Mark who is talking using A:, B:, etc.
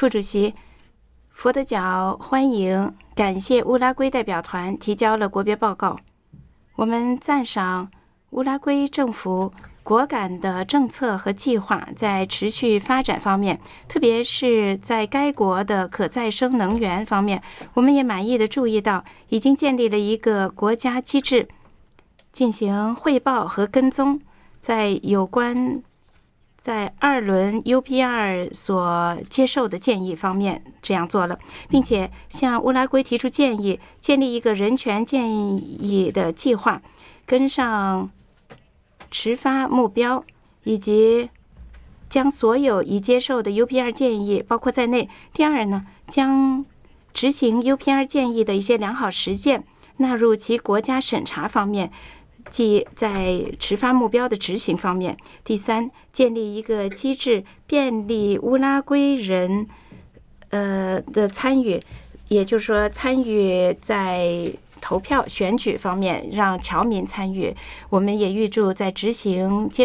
A: 副主席佛得角欢迎感谢乌拉圭代表团提交了国别报告。我们赞赏乌拉圭政府果敢的政策和计划在持续发展方面，特别是在该国的可再生能源方面。我们也满意地注意到，已经建立了一个国家机制，进行汇报和跟踪，在有关在2轮 UPR 所接受的建议方面这样做了，并且向乌拉圭提出建议，建立一个人权建议的计划，跟上持发目标，以及将所有已接受的 UPR 建议包括在内。第二呢，将执行 UPR 建议的一些良好实践纳入其国家审查方面，即在持发目标的执行方面。第三，建立一个机制，便利乌拉圭人的参与，也就是说参与在投票选举方面，让侨民参与。我们也预祝在执行